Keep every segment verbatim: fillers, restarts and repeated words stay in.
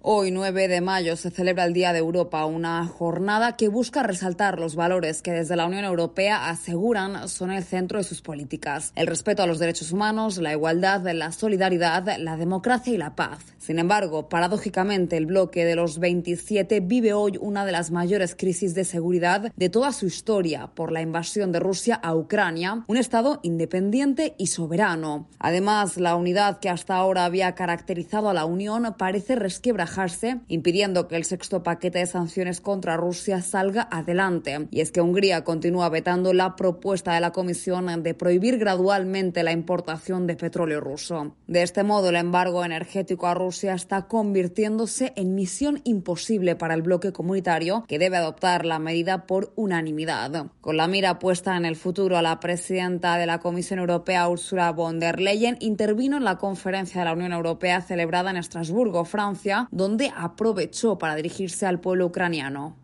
Hoy, nueve de mayo, se celebra el Día de Europa, una jornada que busca resaltar los valores que desde la Unión Europea aseguran son el centro de sus políticas. El respeto a los derechos humanos, la igualdad, la solidaridad, la democracia y la paz. Sin embargo, paradójicamente, el bloque de los veintisiete vive hoy una de las mayores crisis de seguridad de toda su historia por la invasión de Rusia a Ucrania, un Estado independiente y soberano. Además, la unidad que hasta ahora había caracterizado a la Unión parece resquebrajarse, impidiendo que el sexto paquete de sanciones contra Rusia salga adelante. Y es que Hungría continúa vetando la propuesta de la Comisión de prohibir gradualmente la importación de petróleo ruso. De este modo, el embargo energético a Rusia está convirtiéndose en misión imposible para el bloque comunitario, que debe adoptar la medida por unanimidad. Con la mira puesta en el futuro, la presidenta de la Comisión Europea, Ursula von der Leyen, intervino en la conferencia de la Unión Europea celebrada en Estrasburgo, Francia, donde aprovechó para dirigirse al pueblo ucraniano.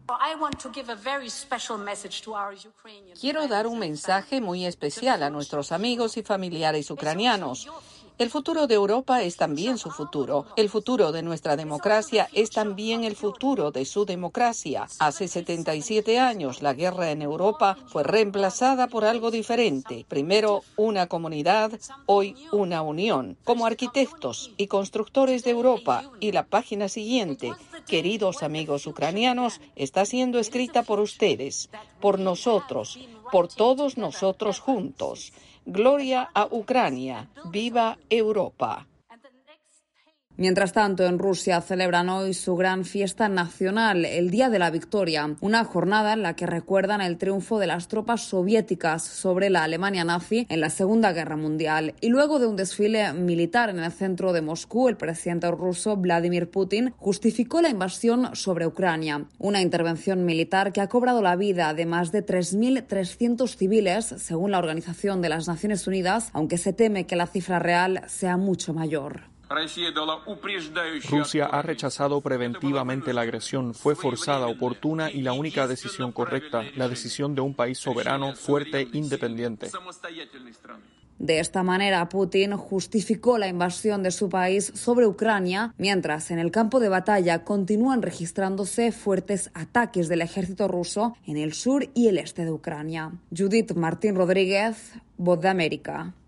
Quiero dar un mensaje muy especial a nuestros amigos y familiares ucranianos. El futuro de Europa es también su futuro. El futuro de nuestra democracia es también el futuro de su democracia. Hace setenta y siete años la guerra en Europa fue reemplazada por algo diferente. Primero una comunidad, hoy una unión. Como arquitectos y constructores de Europa, y la página siguiente, queridos amigos ucranianos, está siendo escrita por ustedes, por nosotros, por todos nosotros juntos. Gloria a Ucrania, viva Europa. Mientras tanto, en Rusia celebran hoy su gran fiesta nacional, el Día de la Victoria, una jornada en la que recuerdan el triunfo de las tropas soviéticas sobre la Alemania nazi en la Segunda Guerra Mundial. Y luego de un desfile militar en el centro de Moscú, el presidente ruso Vladimir Putin justificó la invasión sobre Ucrania, una intervención militar que ha cobrado la vida de más de tres mil trescientos civiles, según la Organización de las Naciones Unidas, aunque se teme que la cifra real sea mucho mayor. Rusia ha rechazado preventivamente la agresión, fue forzada, oportuna y la única decisión correcta, la decisión de un país soberano, fuerte, independiente. De esta manera, Putin justificó la invasión de su país sobre Ucrania, mientras en el campo de batalla continúan registrándose fuertes ataques del ejército ruso en el sur y el este de Ucrania. Judith Martín Rodríguez, Voz de América.